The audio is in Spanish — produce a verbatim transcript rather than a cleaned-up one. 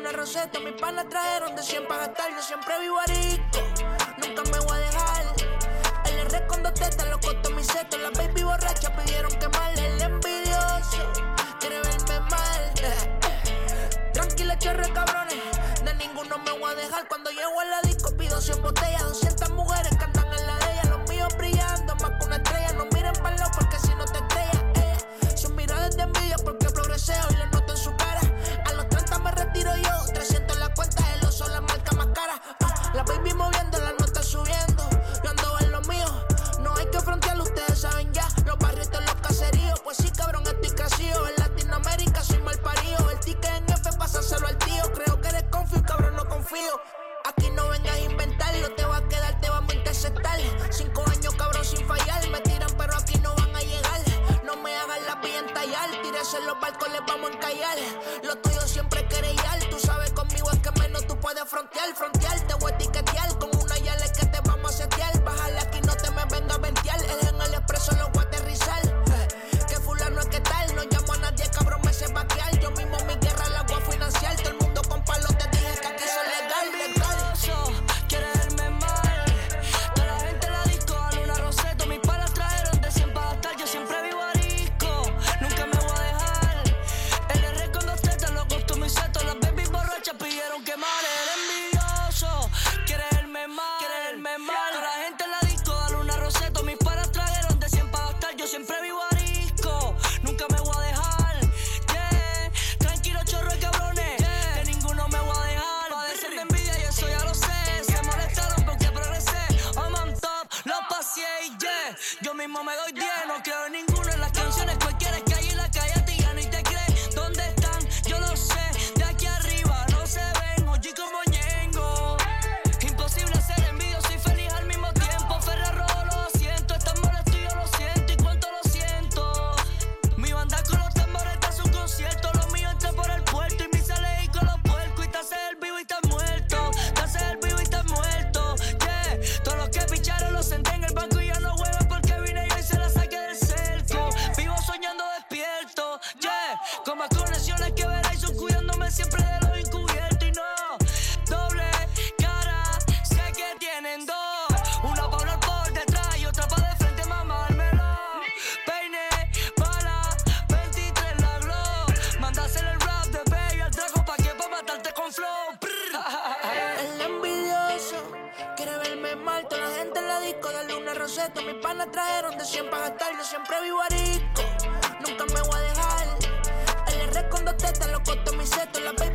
Luna Rosetta, mis panas trajeron de cien para gastar. Yo siempre vivo arisco, nunca me voy a dejar. El R con dos tetas, lo costó mi seto. Las baby borrachas pidieron quemarle. El envidioso quiere verme mal. Tranquila, chorre, cabrones, de ninguno me voy a dejar. Cuando llego a la disco pido cien botellas, doscientas mujeres que andan en la de ella. Los míos brillando más que una estrella. No miren para lado porque si no te estrellas, ella. Son miradas de envidia porque progreseo y lo noto en su cara. A los treinta me retiro yo, trescientos en la cuenta, el oso la marca más cara. Ah, la baby moviendo, la nota subiendo. Yo ando en lo mío, no hay que frontearlo, ustedes saben ya. Los barrios de los caseríos, pues sí cabrón estoy crecido. En Latinoamérica soy mal parido. El ticket en F, pásaselo al tío. Creo que eres confío, cabrón, no confío. Aquí no vengas a inventarlo, te va a quedar, te vamos a interceptar. Cinco años, cabrón, sin fallar. Me tiran, pero aquí no van a llegar. No me hagan la pilla en tallar. Tírese en los barcos, les vamos a encallar. Lo tuyo siempre es querellar. Tú sabes conmigo es que menos tú puedes frontear. Frontear, te voy a etiquetear. Con una yale es que te vamos a setear. Bájale aquí, no te me venga a ventear. El en el expreso lo voy a aterrizar. Que fulano es que tal. No llamo a nadie, cabrón, me sé vaquear. Yo mismo mi guerra la voy a financiar. Todo el mundo con palos, te dije que aquí soy legal, legal. Quiere verme mal. Toda la gente en la disco, a Luna Rosetta. Mis panas trajeron de cien para gastar. Yo siempre vivo arisco, nunca me voy a dejar. El R con dos tetas, lo costó mi seto. Las baby borrachas pidieron quemar. El envidioso quiere verme mal, quiere verme mal. Toda la gente en la disco, a Luna Rosetta. Mis panas trajeron de cien para gastar. Yo siempre vivo arisco, nunca me voy a dejar. Yeah, tranquilo, chorro de cabrones, yeah. De ninguno me voy a dejar. Padecer de envidia y eso ya lo sé. Se molestaron porque progresé. I'm on top, lo pasé y yeah. Yo mismo me doy diez, no creo en ninguno. En las canciones cualquiera es que allí la cállate y ya ni te crees. ¿Dónde están? Yo lo sé. De aquí arriba no se ven. Oye como Ñengo. Imposible ser envidioso y feliz al mismo tiempo. Ferrer robo los asientos. Estás molesto y yo lo siento. ¿Y cuánto lo siento? Mi banda con los tambores está es un concierto. Lo mío entra por el puerto y mi sale y con los puercos. Y te haces el vivo y estás muerto. Te haces el vivo y estás muerto. Yeah, todos los que picharon los senté en el banco y ya no juegan porque vine yo y se la saqué del cerco. Vivo soñando despierto. Yeah, con más conexiones que veréis son cuidándome siempre de lo encubierto. Y no, doble cara, sé que tienen dos. Una pa' hablar por detrás y otra pa' de frente mamármelo. Peine, bala, veintitrés la glow. Mándasele el rap de Baby al Draco pa' que pa' matarte con flow. El envidioso quiere verme mal. Toda la gente en la disco de Luna Rosetta. Mis panas trajeron de cien para gastar. Yo siempre vivo arisco, nunca me voy a dejar. El R con dos tetas, lo costó mi seto. La